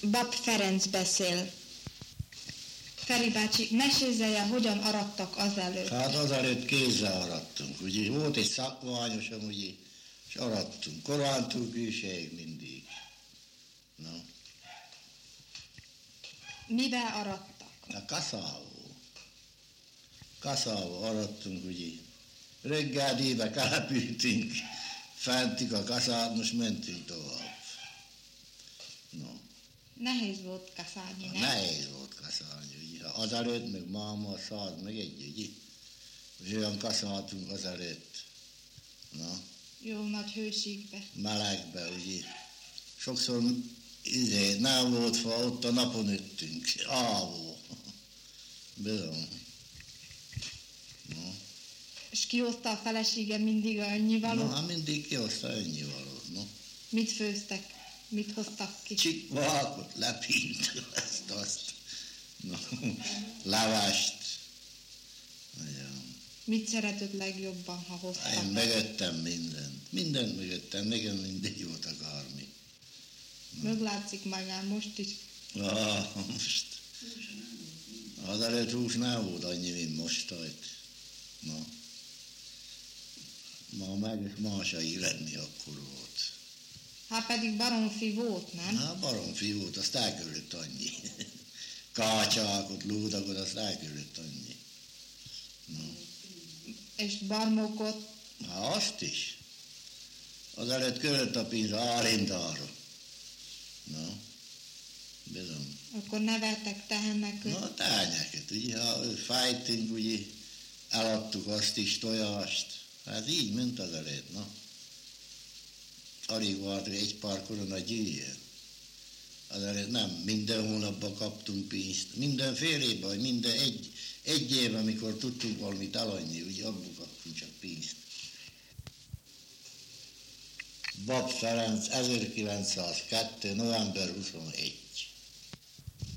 Bab Ferenc beszél. Feri bácsi, mesélje, hogyan arattak azelőtt. Hát azelőtt kézzel arattunk, ugye volt egy szakványosom, ugye, és arattunk, Korántól külsejéig mindig. No. Mivel arattak? A kaszával arattunk, ugye. Reggel débe települtünk, fentik a kaszát, most mentünk tovább. No. Nehéz volt kaszálni, nem? Nehéz volt kaszálni, ugye. Azelőtt meg máma száz, meg egy, ugye. És olyan kaszáltunk azelőtt. No. Jó nagy hőségbe. Melegbe, ugye. Sokszor nem volt fa, ott a napon üttünk. Ávó. Bizony. No. És kihozta a felesége mindig annyivalót? Hát mindig kihozta annyivalót, no. Mit főztek? Mit hoztak ki? Csikvákot, lepint, azt. No. Levást. Mit szeretett legjobban, ha hoztak? Én megöttem mindent. Mindent megöttem, nekem mindegy volt akármi. Meglátszik magán most is. Most. Az előtt hús nem volt annyi, mint most ajt. Na. Ma se lenni akkor volt. Hát pedig baromfi volt, nem? Hát baromfi volt, azt elküldött annyi. Kácsákot, lúdakot, azt elküldött annyi. No. És barmokot? Hát azt is. Az előtt körött a pénz árindára. No. Bizony. Akkor neveltek tehenekül? Na, tányákat, ugye, ha fájtunk, ugye, eladtuk azt is, tojást. Hát így ment az előtt, na. Alig volt egy pár korona gyűjjön. Az előtt nem minden hónapban kaptunk pénzt, minden fél évben, vagy minden egy évben, amikor tudtunk valamit eladni, ugye abból kaptunk csak pénzt. Bab Ferenc, 1902. november 21.